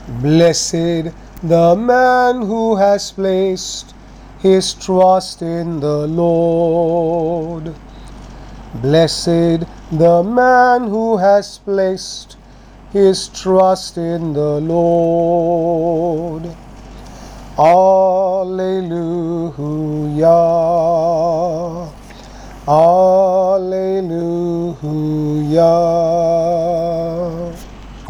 Blessed the man who has placed his trust in the Lord. Blessed the man who has placed his trust in the Lord. Alleluia. Alleluia.